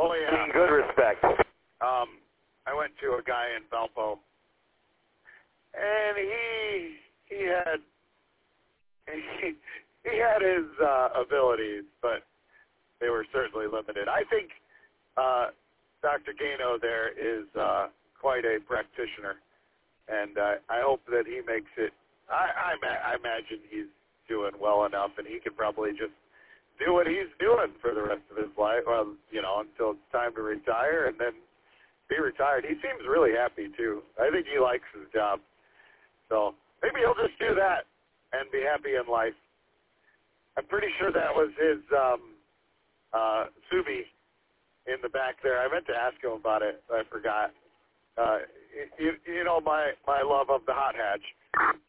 Oh, yeah. In good respect. I went to a guy in Valpo, and he had his abilities, but they were certainly limited. I think Dr. Gano there is quite a practitioner, and I hope that he makes it. I imagine he's doing well enough, and he can probably just do what he's doing for the rest of his life, well, until it's time to retire, and then be retired. He seems really happy, too. I think he likes his job. So maybe he'll just do that and be happy in life. I'm pretty sure that was his Subi in the back there. I meant to ask him about it. I forgot. My love of the hot hatch.